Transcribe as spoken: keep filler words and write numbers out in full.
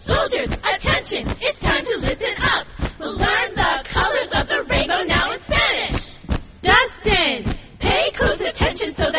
Soldiers, attention, it's time to listen up. We'll learn the colors of the rainbow now in Spanish. Dustin, pay close attention so